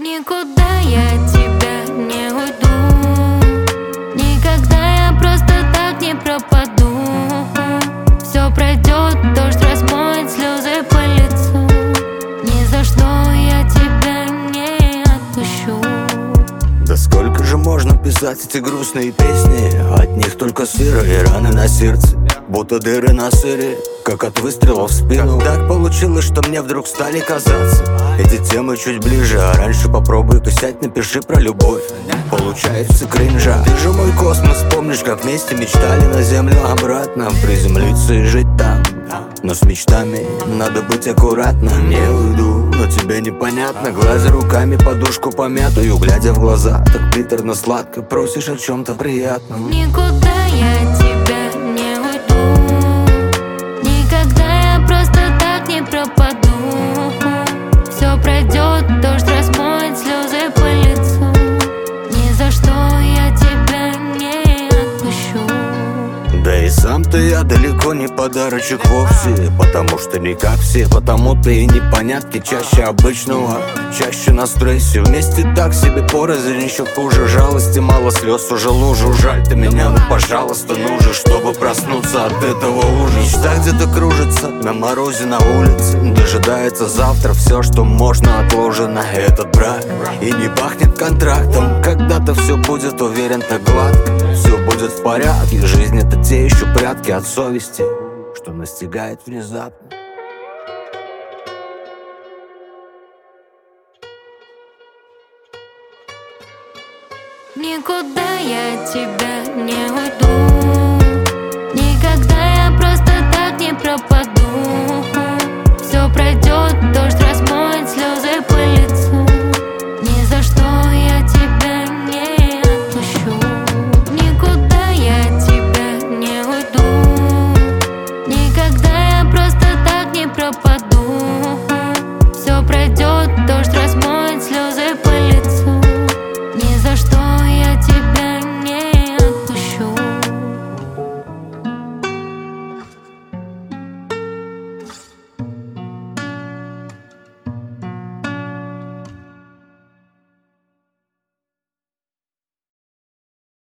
Никуда я от тебя не уйду, никогда я просто так не пропаду. Все пройдет, дождь размоет слезы по лицу. Ни за что я тебя не отпущу. Да сколько же можно писать эти грустные песни? От них только сырые раны на сердце, будто дыры на сыре, как от выстрела в спину. Как так получилось, что мне вдруг стали казаться эти темы чуть ближе? А раньше попробуй-ка сядь, напиши про любовь. Получается кринжа. Ты же мой космос, помнишь, как вместе мечтали на землю обратно приземлиться и жить там? Но с мечтами надо быть аккуратным. Не уйду, но тебе непонятно. Гладя руками подушку помятую, глядя в глаза, так приторно-сладко просишь о чем-то приятном. Никуда я от тебя не уйду, никогда я просто так не пропаду. Все пройдет, дождь размоет слезы по лицу. Ни за что я тебя не отпущу. Да и сам-то я далеко не подарочек вовсе, потому что не как все, потому-то и непонятки чаще обычного, чаще на стрессе. Вместе так себе порознь, еще хуже. Жалости мало, слез уже лужу. Жаль ты меня, ну пожалуйста, нужен, чтобы проснуться от этого ужаса. Мечта где-то кружится на морозе на улице, дожидается завтра, все, что можно отложено. Этот брак и не пахнет контрактом. Когда-то все будет, уверен, так гладко. Все будет в порядке, жизнь это те еще прятки от совести, что настигает внезапно. Никуда я от тебя не уйду,